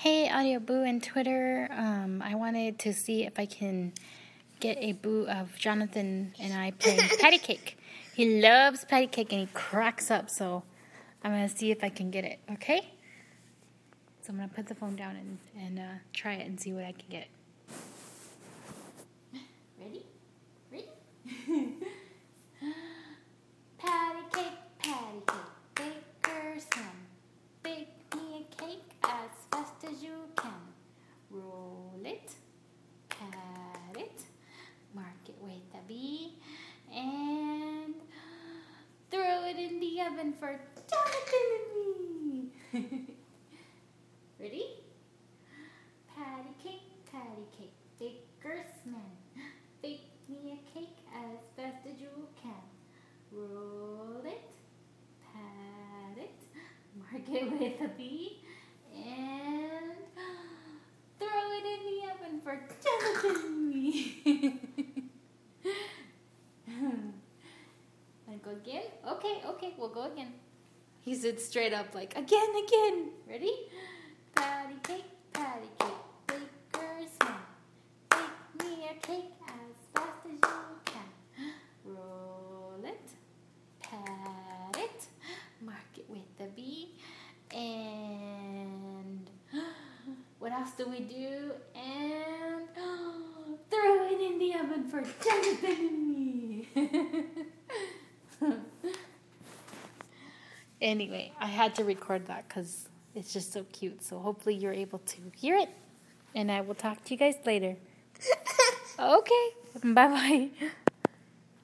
Hey, Audio Boo and Twitter. I wanted to see if I can get a boo of Jonathan and I playing patty cake. He loves patty cake and he cracks up, so I'm going to see if I can get it, okay? So I'm going to put the phone down and try it and see what I can get. Ready? Patty cake, baker's son. Bake me a cake as fast as you can. Roll it, pat it, mark it with a B, and throw it in the oven for Jonathan and me. Ready? Patty cake, baker's man. Bake me a cake as fast as you can. Roll it, pat it, mark it with a B, and throw it in the oven for Jonathan and me. Wanna go again? Okay, we'll go again. He stood straight up like, again. Ready? Patty cake, baker's man. Bake me a cake as fast as you can. Roll it, pat it, mark it with a B, and what else do we do? And throw it in the oven for Jonathan and me. Anyway, I had to record that because it's just so cute. So hopefully you're able to hear it. And I will talk to you guys later. Okay. Bye-bye.